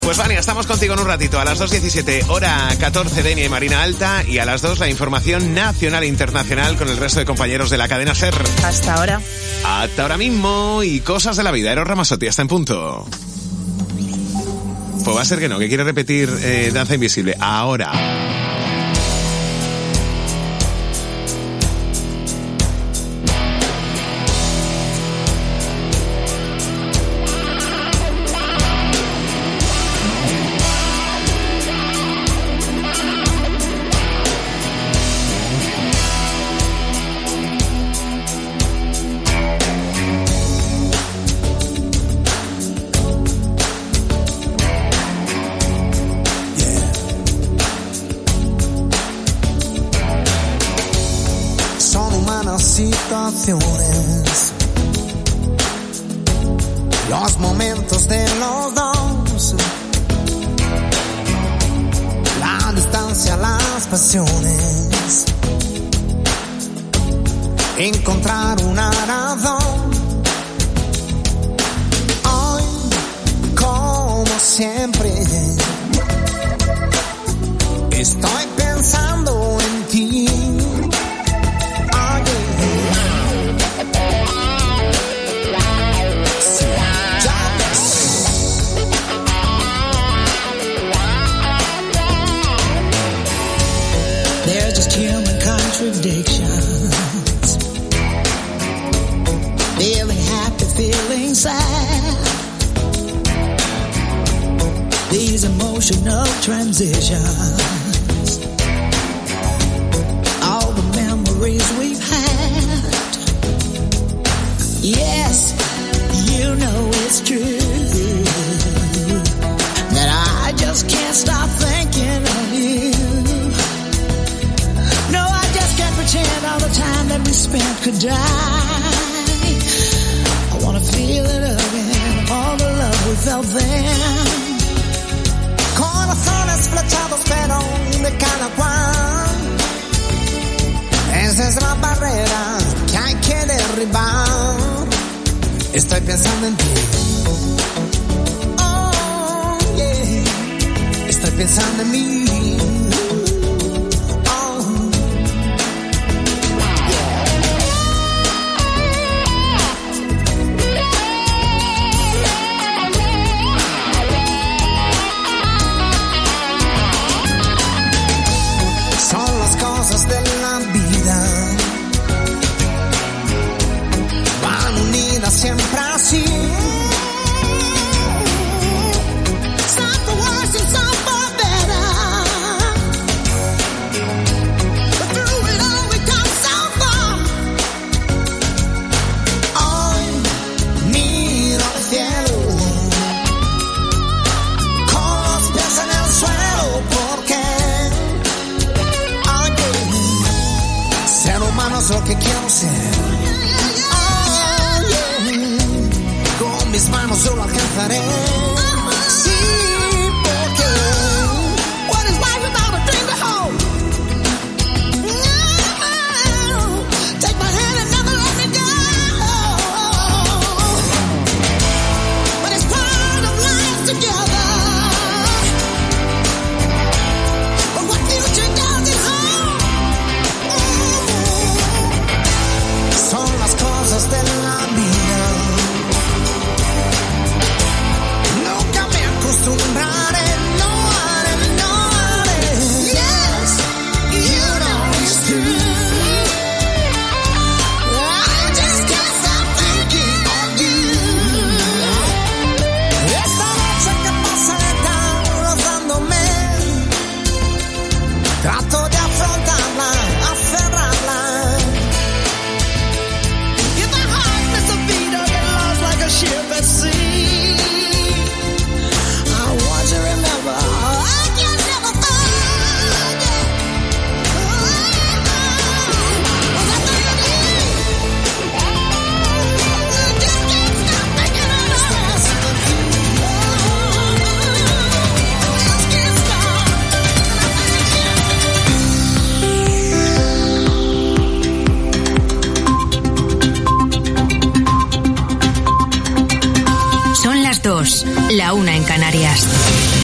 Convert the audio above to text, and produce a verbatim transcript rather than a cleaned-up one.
Pues Vania, estamos contigo en un ratito. A las dos diecisiete, hora catorce, Denia y Marina Alta. Y a las dos, la información nacional e internacional con el resto de compañeros de la cadena SER. Hasta ahora. Hasta ahora mismo. Y cosas de la vida. Eros Ramazotti, hasta en punto. Pues va a ser que no, que quiere repetir eh, Danza Invisible. Ahora. Los momentos de los dos, la distancia, las pasiones, encontrar una razón. Hoy, como siempre, estoy pensando en ti. Contradictions, feeling happy, feeling sad, these emotional transitions, all the memories we've had. Yes, you know it's true that I just can't stop thinking of you. Pretend all the time that we spent could die. I wanna feel it again, all the love we felt then. Corazones flechados pero de cada cual. Esa es la barrera que hay que derribar. Estoy pensando en ti. Oh, yeah. Estoy pensando en mí. Siempre así. Some for worse and some for better. But through it all we come so far. Hoy miro al cielo con los pies en el suelo porque oye, ser humano es lo que quiero ser. Mis manos solo alcanzaré. Sí, porque what is life without a dream to hold? No, take my hand and never let me go. But it's part of life together. But what future does it hold? Son las cosas de la vida. La una en Canarias.